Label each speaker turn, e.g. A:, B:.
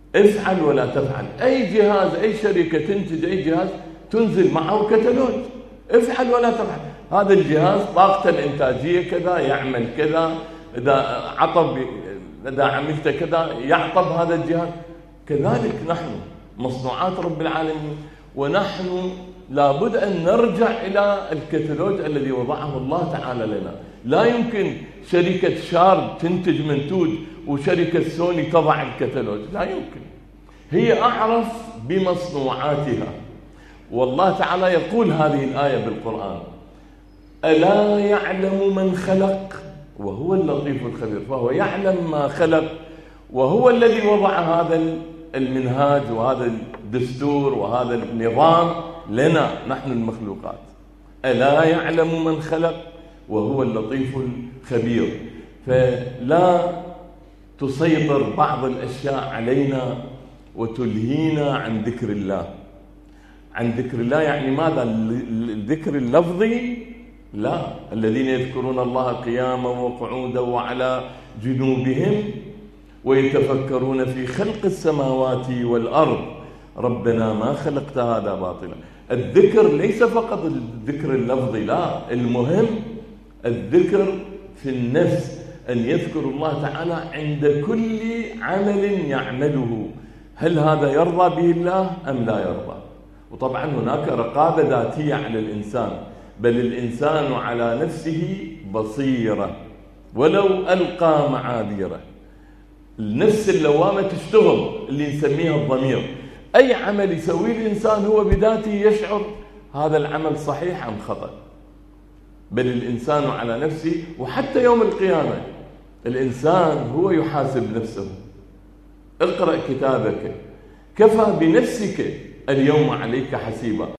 A: افعل ولا تفعل. أي جهاز، أي شركة تنتج أي جهاز تنزل معه كتالوج، افعل ولا تفعل. هذا الجهاز طاقته الإنتاجية كذا، يعمل كذا، إذا عملت كذا يعطب هذا الجهاز. كذلك نحن مصنوعات رب العالمين، ونحن لابد أن نرجع إلى الكتالوج الذي وضعه الله تعالى لنا. لا يمكن شركة شارد تنتج منتوج وشركة سوني تضع الكتالوج، لا يمكن. هي أعرف بمصنوعاتها. والله تعالى يقول هذه الآية بالقرآن: ألا يعلم من خلق وهو اللطيف الخبير. فهو يعلم ما خلق، وهو الذي وضع هذا المنهاج وهذا الدستور وهذا النظام لنا نحن المخلوقات. ألا يعلم من خلق وهو اللطيف الخبير. فلا تسيطر بعض الأشياء علينا وتلهينا عن ذكر الله. عن ذكر الله يعني ماذا؟ الذكر اللفظي؟ لا. الذين يذكرون الله قياما وقعودا وعلى جنوبهم ويتفكرون في خلق السماوات والأرض ربنا ما خلقت هذا باطلا. الذكر ليس فقط الذكر اللفظي، لا، المهم الذكر في النفس، أن يذكر الله تعالى عند كل عمل يعمله. هل هذا يرضى به الله أم لا يرضى؟ وطبعا هناك رقابة ذاتية على الإنسان، بل الإنسان على نفسه بصيرة ولو ألقى معاذيره. النفس اللوامة تشتغل، اللي نسميها الضمير. أي عمل يسويه الإنسان هو بذاته يشعر هذا العمل صحيح أم خطأ. بل الإنسان على نفسه، وحتى يوم القيامة الإنسان هو يحاسب نفسه. اقرأ كتابك كفى بنفسك اليوم عليك حسيبا.